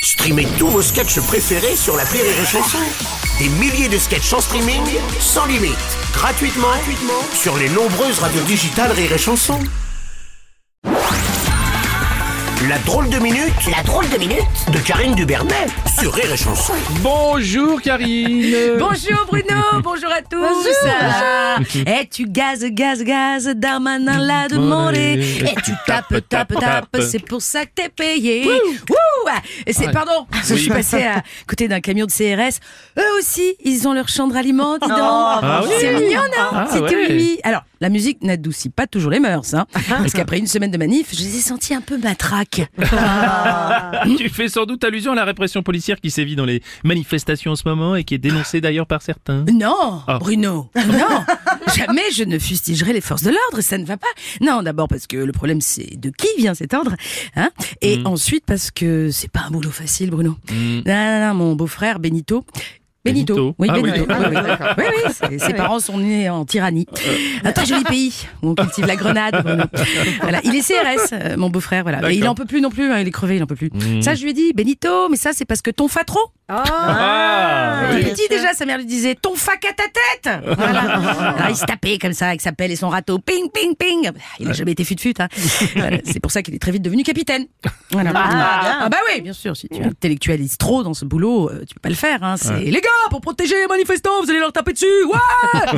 Streamez tous vos sketchs préférés sur l'appli Rire et Chanson. Des milliers de sketchs en streaming, sans limite, gratuitement sur les nombreuses radios digitales Rire et Chanson. La drôle de minute de Karine Dubernet sur Rire et Chanson. Bonjour Karine. Bonjour Bruno, bonjour à tous. Et tu gazes, Darmanin l'a demandé. Et tu tapes, c'est pour ça que t'es payé. Et c'est, pardon, je suis passée à côté d'un camion de CRS. Eux aussi, ils ont leur champ de ralliement, dis donc. Ah oui. C'est mignon, non? C'était ouais. Mimi. Alors, la musique n'adoucit pas toujours les mœurs, hein. Parce qu'après une semaine de manif, je les ai sentis un peu matraques. Tu fais sans doute allusion à la répression policière qui sévit dans les manifestations en ce moment et qui est dénoncée d'ailleurs par certains. Non, Bruno, non. Jamais je ne fustigerai les forces de l'ordre, ça ne va pas. Non, d'abord parce que le problème c'est de qui vient cet ordre, hein. Et ensuite parce que c'est pas un boulot facile, Bruno. Non, mon beau-frère Benito. Benito. Oui, Ah Benito. oui. Oui, ses parents sont nés en tyrannie. Un très joli pays où on cultive la grenade. Bruno. Voilà, il est CRS, mon beau-frère. Voilà. Et il en peut plus non plus, hein, il est crevé, il en peut plus. Ça, je lui ai dit, Benito, mais ça, c'est parce que ton fa trop. Oui. Petit déjà, sa mère lui disait, ton fac à ta tête. Voilà. Alors, il se tapait comme ça avec sa pelle et son râteau. Ping, ping, ping. Il n'a jamais été fut-fut. Hein. Voilà, c'est pour ça qu'il est très vite devenu capitaine. Voilà. Bah oui, bien sûr. Si tu intellectualises trop dans ce boulot, tu peux pas le faire. Hein. C'est les gars, pour protéger les manifestants, vous allez leur taper dessus. Ouais.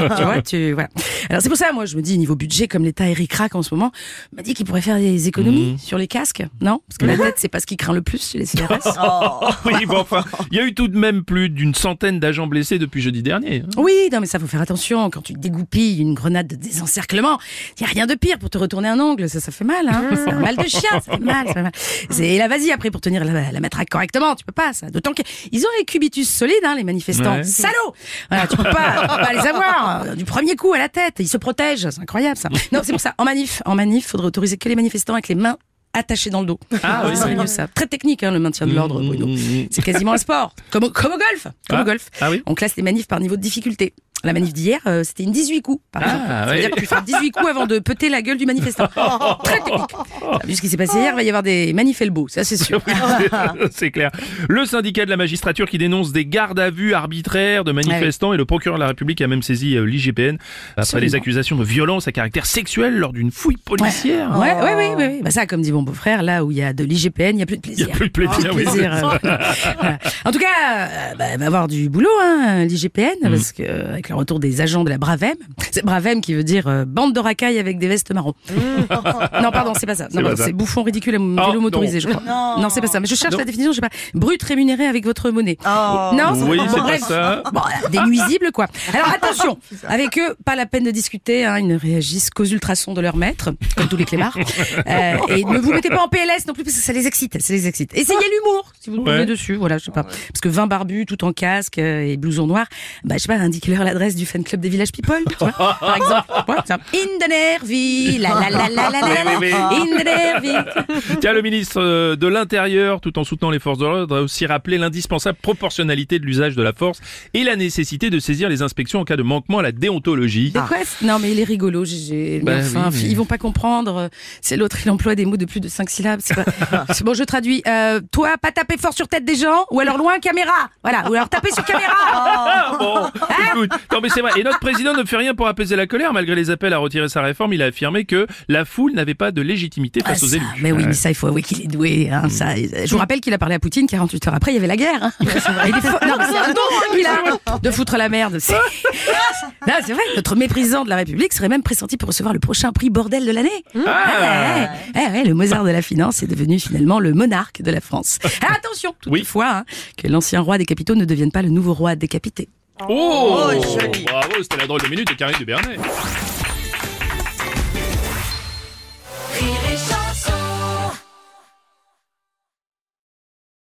Voilà. Alors c'est pour ça, moi, je me dis, niveau budget, comme l'État est ric-rac en ce moment, m'a dit qu'il pourrait faire des économies sur les casques. Non, parce que la tête, c'est pas ce qui craint le plus chez les CRS. Oui, bon, enfin, il y a eu tout de même plus d'une centaine d'agents blessés depuis jeudi dernier. Oui, non mais ça faut faire attention. Quand tu dégoupilles une grenade de désencerclement, il y a rien de pire pour te retourner un ongle. Ça fait mal, hein. C'est un mal de chien, ça fait mal. Et là, vas-y après pour tenir la matraque correctement, tu peux pas ça. D'autant qu'ils ont les cubitus solides, hein, les manifestants. Ouais. Salauds. Voilà, tu peux pas les avoir du premier coup à la tête. Ils se protègent, c'est incroyable ça. Non, c'est pour ça. En manif, faudrait autoriser que les manifestants avec les mains attachées dans le dos. Ah oui, c'est mieux ça. Très technique, hein, le maintien de l'ordre, Bruno. C'est quasiment un sport. Comme au golf. Comme au golf. Ah oui. On classe les manifs par niveau de difficulté. La manif d'hier, c'était une 18 coups, par exemple. Ça veut dire que tu fais 18 coups avant de péter la gueule du manifestant. Très technique. Vu ce qui s'est passé hier, il va y avoir des manifs elbow, ça c'est sûr. C'est clair. Le syndicat de la magistrature qui dénonce des gardes à vue arbitraires de manifestants et le procureur de la République a même saisi l'IGPN après les accusations de violence à caractère sexuel lors d'une fouille policière. Oui. Bah ça, comme dit mon beau-frère, là où il y a de l'IGPN, il n'y a plus de plaisir. Il n'y a plus de plaisir, oui. Voilà. En tout cas, il va y avoir du boulot, hein, l'IGPN, parce que avec le retour des agents de la Bravem, c'est Bravem qui veut dire bande de racailles avec des vestes marron. Non, pardon, c'est pas ça. Non, c'est bouffon ridicule à vélo motorisé, je crois. Non, c'est pas ça. Mais je cherche la définition, je sais pas. Brut rémunéré avec votre monnaie. Non, Oui, c'est bref. pas ça. Bon, des nuisibles, quoi. Alors attention, avec eux, pas la peine de discuter, hein, ils ne réagissent qu'aux ultrasons de leur maître, comme tous les clébards. Et ne vous mettez pas en PLS non plus, parce que ça les excite. Essayez l'humour, si vous tombez dessus, voilà, je sais pas. Parce que 20 barbus, tout en casque et blouson noir, bah, je sais pas, indiquez-leur l'adresse du fan club des Village People, tu vois, par exemple. In the Nervi, in the Nervi. Tiens, le ministre de l'Intérieur, tout en soutenant les forces de l'ordre, a aussi rappelé l'indispensable proportionnalité de l'usage de la force et la nécessité de saisir les inspections en cas de manquement à la déontologie. De quoi Non, mais il est rigolo, GG. Mais enfin, ils vont pas comprendre. C'est l'autre, il emploie des mots de plus de 5 syllabes. C'est pas... C'est bon, je traduis. Toi, pas taper fort sur tête des gens, ou alors loin caméra. Voilà, ou alors taper sur caméra. Bon, écoute, non mais c'est vrai. Et notre président ne fait rien pour apaiser la colère. Malgré les appels à retirer sa réforme, il a affirmé que la foule n'avait pas de légitimité face aux élus. Mais oui, mais ça, il faut avouer qu'il est doué. Hein, ça. Je vous rappelle qu'il a parlé à Poutine 48 heures après, il y avait la guerre. Hein. Non, mais c'est un don qu'il a de foutre la merde. Non, c'est vrai, notre méprisant de la République serait même pressenti pour recevoir le prochain prix bordel de l'année. Le Mozart de la finance est devenu finalement le monarque de la France. Alors, attention, toutefois, hein, que l'ancien roi des capitaux ne devienne pas le nouveau roi décapité. Oh, bravo, c'était la drôle de minute de Karine Dubernet.